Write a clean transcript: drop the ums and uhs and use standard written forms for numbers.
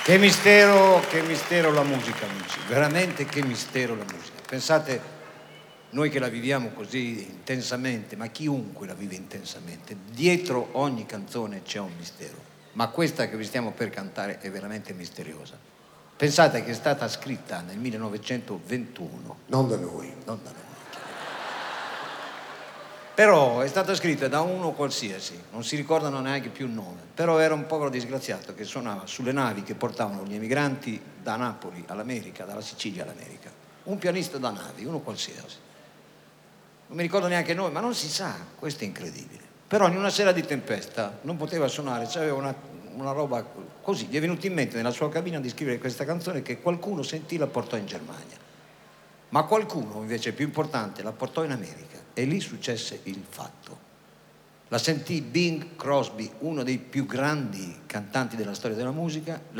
Che mistero la musica, amici, veramente che mistero la musica. Pensate, noi che la viviamo così intensamente, ma chiunque la vive intensamente, dietro ogni canzone c'è un mistero. Ma questa che vi stiamo per cantare è veramente misteriosa. Pensate che è stata scritta nel 1921. Non da noi. Non da noi. Però è stata scritta da uno qualsiasi, non si ricordano neanche più il nome, però era un povero disgraziato che suonava sulle navi che portavano gli emigranti da Napoli all'America, dalla Sicilia all'America. Un pianista da navi, uno qualsiasi. Non mi ricordo neanche il nome, ma non si sa, questo è incredibile. Però in una sera di tempesta non poteva suonare, c'aveva una roba così, gli è venuto in mente nella sua cabina di scrivere questa canzone che qualcuno sentì e la portò in Germania. Ma qualcuno, invece più importante, la portò in America e lì successe il fatto. La sentì Bing Crosby, uno dei più grandi cantanti della storia della musica.